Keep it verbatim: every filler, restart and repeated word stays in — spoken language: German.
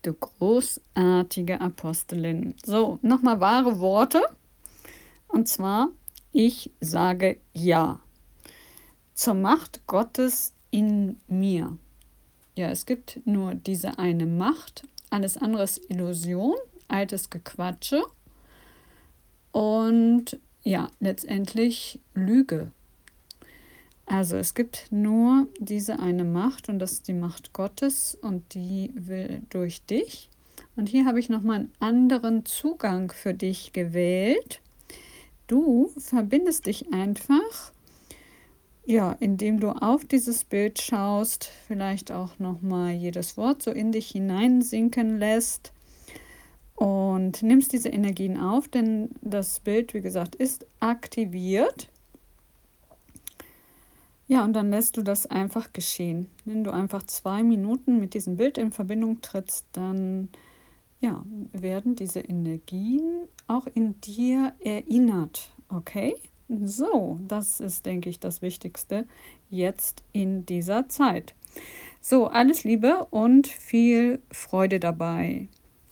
du großartige Apostelin. So, nochmal wahre Worte. Und zwar, ich sage Ja zur Macht Gottes in mir. Ja, es gibt nur diese eine Macht. Alles andere ist Illusion, altes Gequatsche und ja, letztendlich Lüge. Also es gibt nur diese eine Macht und das ist die Macht Gottes und die will durch dich. Und hier habe ich nochmal einen anderen Zugang für dich gewählt. Du verbindest dich einfach, ja, indem du auf dieses Bild schaust, vielleicht auch nochmal jedes Wort so in dich hineinsinken lässt und nimmst diese Energien auf, denn das Bild, wie gesagt, ist aktiviert. Ja, und dann lässt du das einfach geschehen. Wenn du einfach zwei Minuten mit diesem Bild in Verbindung trittst, dann ja, werden diese Energien auch in dir erinnert. Okay? So, das ist, denke ich, das Wichtigste jetzt in dieser Zeit. So, alles Liebe und viel Freude dabei.